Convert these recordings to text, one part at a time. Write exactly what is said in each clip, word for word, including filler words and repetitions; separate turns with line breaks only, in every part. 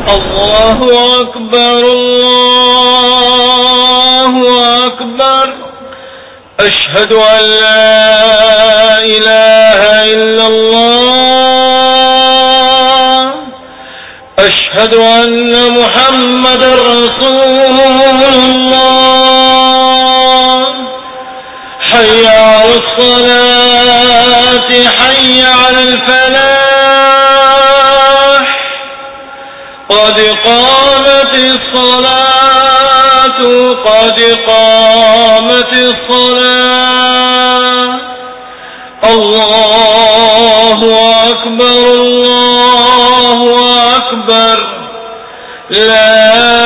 الله أكبر الله أكبر. أشهد أن لا إله إلا الله. أشهد أن محمد رسول الله. حي على الصلاة حي على الفلاح. قد قامت الصلاة قد قامت الصلاة. الله أكبر الله أكبر. لا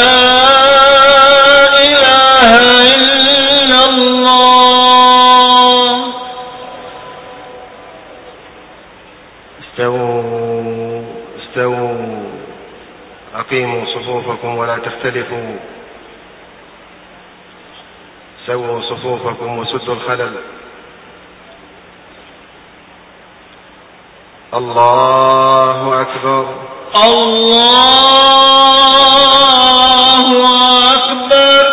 إله إلا الله.
استووا استووا أقيموا صفوفكم ولا تختلفوا. سووا صفوفكم وسدوا الخلل. الله أكبر
الله أكبر.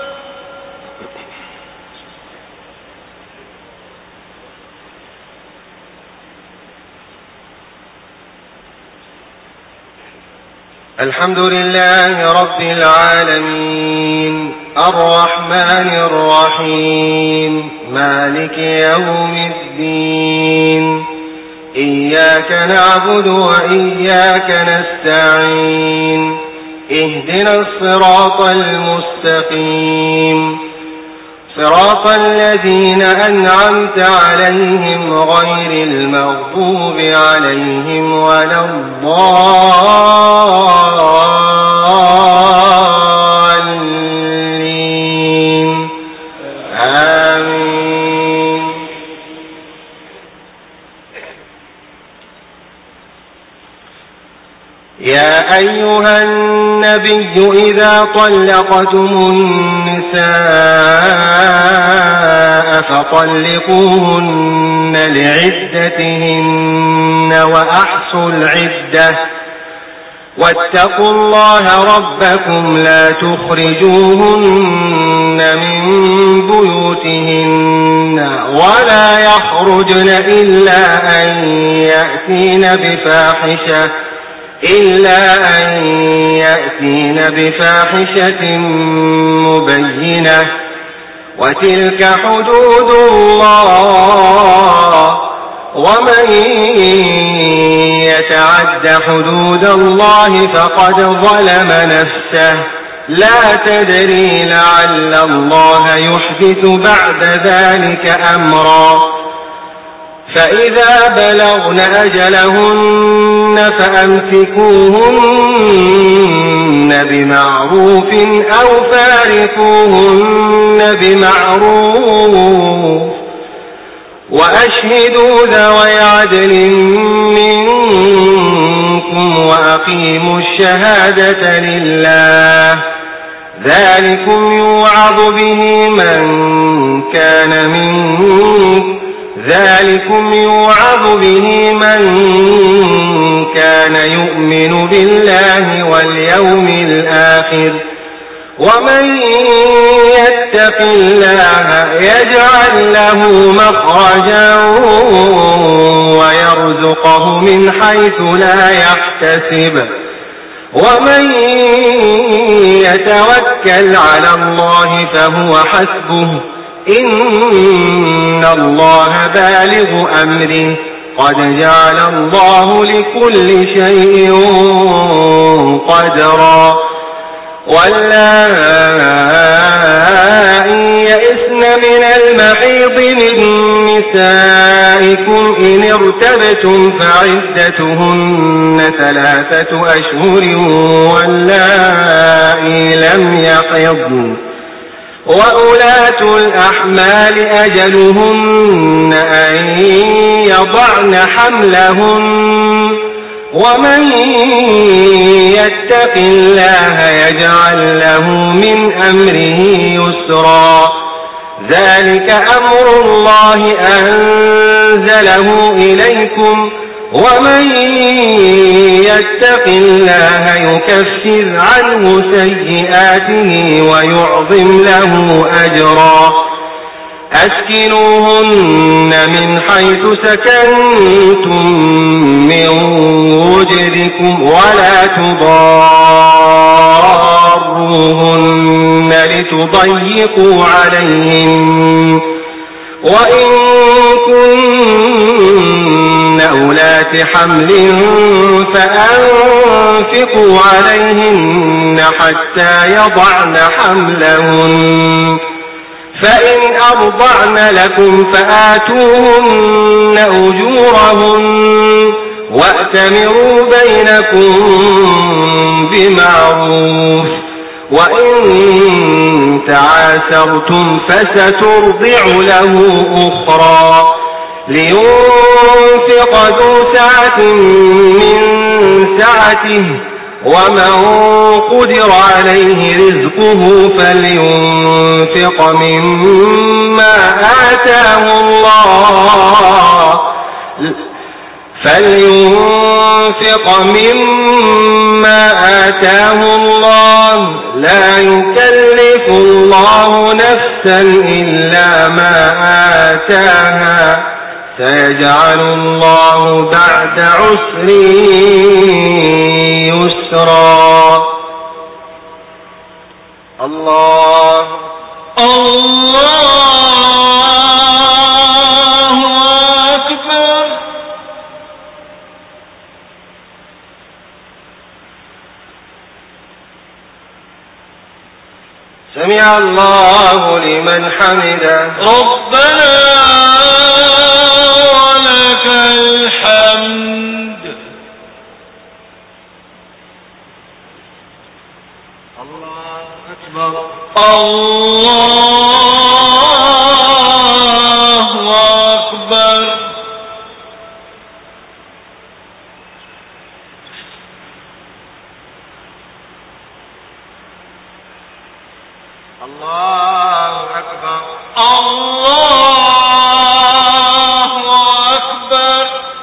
الحمد لله رب العالمين الرحمن الرحيم مالك يوم الدين. إياك نعبد وإياك نستعين. اهدنا الصراط المستقيم صراط الذين أنعمت عليهم غير المغضوب عليهم ولا الضالين. آمين. يا أيها النبي إذا طلقتم النساء فطلقوهن لعدتهن وأحصوا العدة واتقوا الله ربكم لا تخرجوهن من بيوتهن ولا يخرجن إلا أن يأتين بفاحشة إلا أن يأتين بفاحشة مبينة وتلك حدود الله ومن يتعد حدود الله فقد ظلم نفسه لا تدري لعل الله يحدث بعد ذلك أمرا. فإذا بلغن أجلهن فأمسكوهن بمعروف أو فارقوهن بمعروف وأشهدوا ذوي عدل منكم وأقيموا الشهادة لله. ذلكم يوعظ به من كان منكم ذلكم يوعظ به من كان يؤمن بالله واليوم الآخر ومن يتق الله يجعل له مخرجا ويرزقه من حيث لا يحتسب ومن يتوكل على الله فهو حسبه إن الله بالغ أمره قد جعل الله لكل شيء قدرا. واللائي يئسن من المحيض من نسائكم إن ارتبتم فعدتهن ثلاثة أشهر واللائي لم يحضن وأولاة الأحمال أجلهن أن يضعن حملهن ومن يتق الله يجعل له من أمره يسرا. ذلك أمر الله أنزله إليكم ومن يتق الله يكفر عنه سيئاته ويعظم له أجرا أسكنوهن من حيث سكنتم من وجدكم ولا تضاروهن لتضيقوا عليهن وإن كن أولات حمل فأنفقوا عليهن حتى يضعن حملهن فإن أرضعن لكم فآتوهن أجورهن وأتمروا بينكم بمعروف وإن تعاسرتم فسترضع له أخرى لينفق ذو سعة من سعته ومن قدر عليه رزقه فلينفق مما آتاه الله فلينفق مما آتاه الله لا يكلف الله نفسا إلا ما آتاها سيجعل الله بعد عسر يسرا. الله
الله أكبر.
سمع الله لمن حمده
ربنا ولك الحمد.
الله أكبر.
الله أكبر.
الله أكبر.
الله أكبر.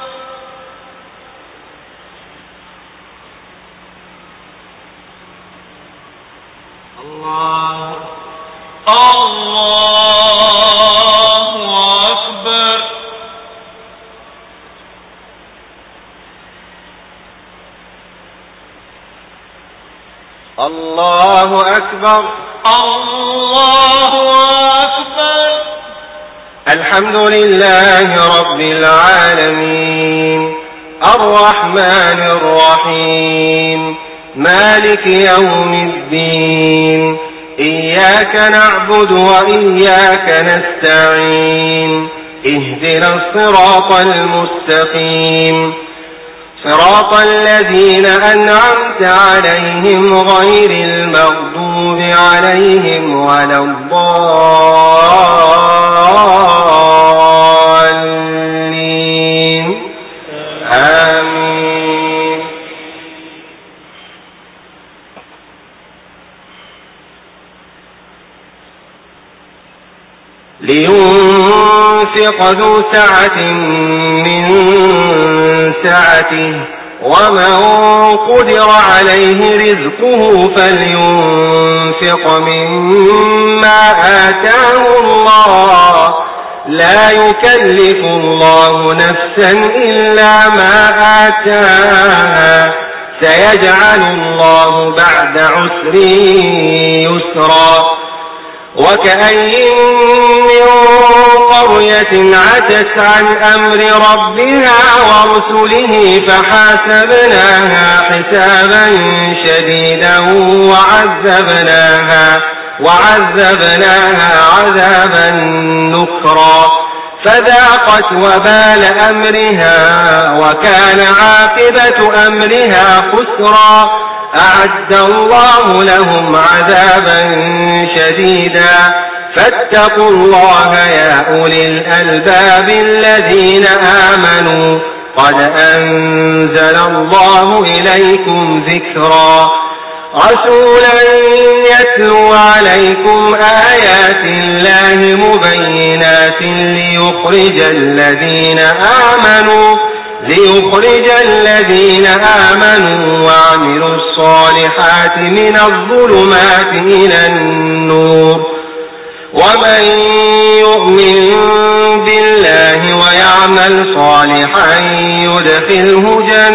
الله
الله أكبر.
الله أكبر.
الله أكبر.
الحمد لله رب العالمين الرحمن الرحيم مالك يوم الدين إياك نعبد وإياك نستعين اهدنا الصراط المستقيم صراط الذين أنعمت عليهم غير المغضوب عليهم ولا الضالين آمين. لينفق ذو سعة من سعته ومن قدر عليه رزقه فلينفق مما آتاه الله لا يكلف الله نفسا إلا ما آتاها سيجعل الله بعد عسر يسرا. وكأين من قرية عتت عن أمر ربها ورسله فحاسبناها حسابا شديدا وعذبناها وعذبناها عذابا نكرا فذاقت وبال أمرها وكان عاقبة أمرها خسرا. أعد الله لهم عذابا شديدا فاتقوا الله يا أولي الألباب الذين آمنوا قد أنزل الله إليكم ذكرا رسولا يتلو عليكم آيات الله مبينات ليخرج الذين آمنوا ليخرج الذين آمنوا وعملوا الصالحات من الظلمات إلى النور ومن يؤمن بالله ويعمل صالحا يدخله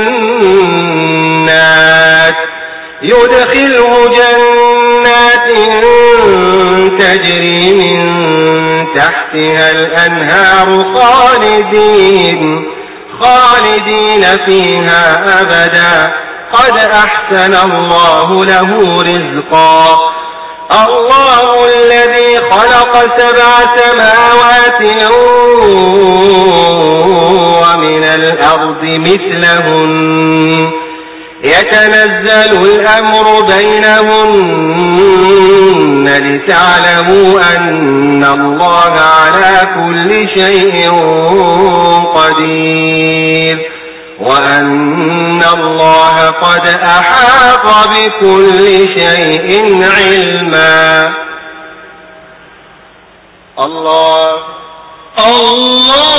جنات يدخله جنات تجري من تحتها الأنهار خالدين خالدين فيها أبدا قد أحسن الله له رزقا الله الذي خلق سبع سماوات ومن الأرض مثلهن يتنزل الأمر بينهن لتعلموا أن الله على كل شيء قدير وأن الله قد أحاط بكل شيء علما. الله
الله